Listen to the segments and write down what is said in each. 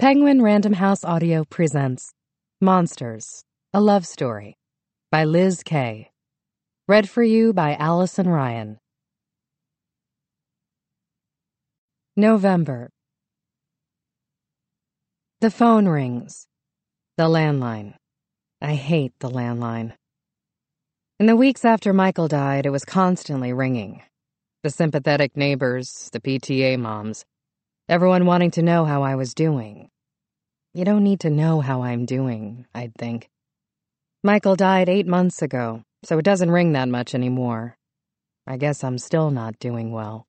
Penguin Random House Audio presents Monsters, a Love Story by Liz Kay. Read for you by Allison Ryan. November. The phone rings. The landline. I hate the landline. In the weeks after Michael died, it was constantly ringing. The sympathetic neighbors, the PTA moms, everyone wanting to know how I was doing. You don't need to know how I'm doing, I'd think. Michael died 8 months ago, so it doesn't ring that much anymore. I guess I'm still not doing well.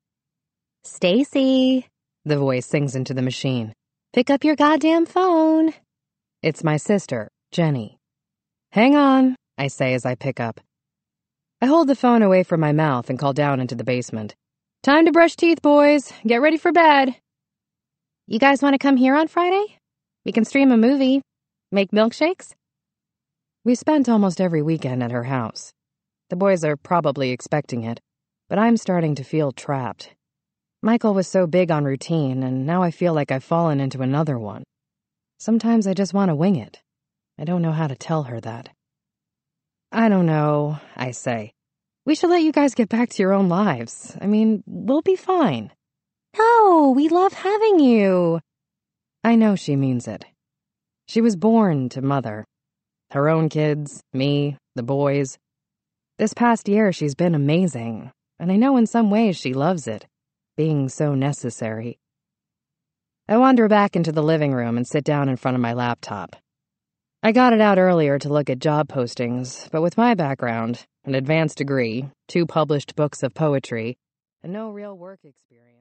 Stacy, the voice sings into the machine. Pick up your goddamn phone. It's my sister, Jenny. Hang on, I say as I pick up. I hold the phone away from my mouth and call down into the basement. Time to brush teeth, boys. Get ready for bed. You guys want to come here on Friday? We can stream a movie. Make milkshakes? We spent almost every weekend at her house. The boys are probably expecting it, but I'm starting to feel trapped. Michael was so big on routine, and now I feel like I've fallen into another one. Sometimes I just want to wing it. I don't know how to tell her that. I don't know, I say. We should let you guys get back to your own lives. I mean, we'll be fine. No, we love having you. I know she means it. She was born to mother. Her own kids, me, the boys. This past year she's been amazing, and I know in some ways she loves it, being so necessary. I wander back into the living room and sit down in front of my laptop. I got it out earlier to look at job postings, but with my background, an advanced degree, 2 published books of poetry, and no real work experience.